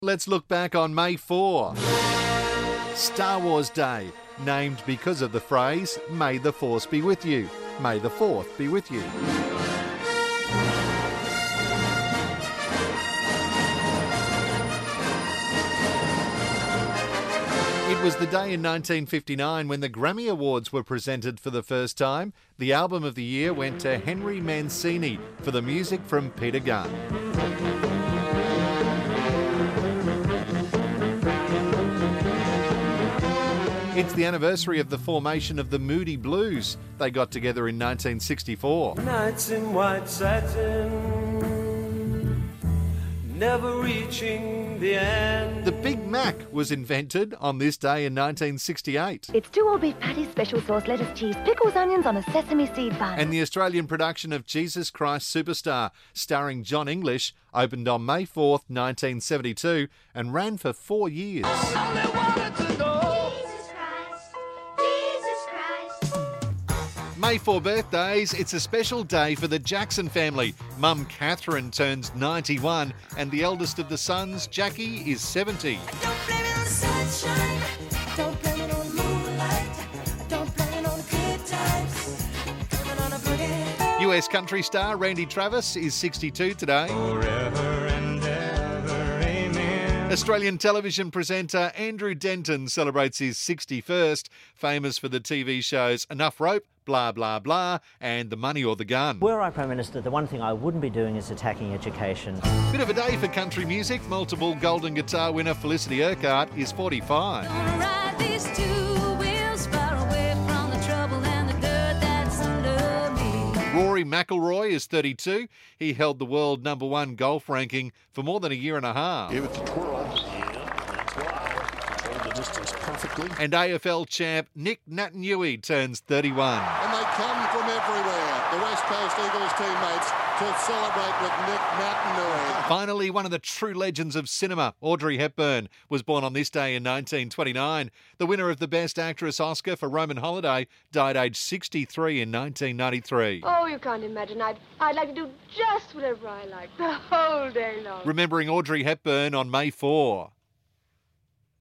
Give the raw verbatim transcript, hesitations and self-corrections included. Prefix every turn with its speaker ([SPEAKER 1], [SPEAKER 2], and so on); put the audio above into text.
[SPEAKER 1] Let's look back on May fourth. Star Wars Day, named because of the phrase, "May the Force be with you." May the fourth be with you. It was the day in nineteen fifty-nine when the Grammy Awards were presented for the first time. The album of the year went to Henry Mancini for the music from Peter Gunn. It's the anniversary of the formation of the Moody Blues. They got together in nineteen sixty-four.
[SPEAKER 2] Nights in white satin, never reaching the end.
[SPEAKER 1] The Big Mac was invented on this day in nineteen sixty-eight.
[SPEAKER 3] It's two all-beef patties, special sauce, lettuce, cheese, pickles, onions on a sesame seed bun.
[SPEAKER 1] And the Australian production of Jesus Christ Superstar, starring John English, opened on May fourth, nineteen seventy-two and ran for four years. May fourth birthdays, it's a special day for the Jackson family. Mum Catherine turns ninety-one and the eldest of the sons, Jackie, is seventy. U S country star Randy Travis is sixty-two today.
[SPEAKER 2] Forever and ever, amen.
[SPEAKER 1] Australian television presenter Andrew Denton celebrates his sixty-first, famous for the T V shows Enough Rope, Blah Blah Blah and The Money or the Gun.
[SPEAKER 4] Were I Prime Minister, the one thing I wouldn't be doing is attacking education.
[SPEAKER 1] Bit of a day for country music. Multiple Golden Guitar winner Felicity Urquhart is forty-five. Rory McIlroy is thirty-two. He held the world number one golf ranking for more than a year and a half.
[SPEAKER 5] Give it the twirl. Yeah, that's why. Controlled the distance perfectly.
[SPEAKER 1] And A F L champ Nick Naitanui turns thirty-one.
[SPEAKER 5] And they come from everywhere, the West Coast Eagles teammates, to celebrate with Nick Naitanui.
[SPEAKER 1] Finally, one of the true legends of cinema, Audrey Hepburn, was born on this day in nineteen twenty-nine. The winner of the Best Actress Oscar for Roman Holiday died aged sixty-three in nineteen ninety-three.
[SPEAKER 6] Oh, you can't imagine. I'd, I'd like to do just whatever I like the whole day long.
[SPEAKER 1] Remembering Audrey Hepburn on May fourth.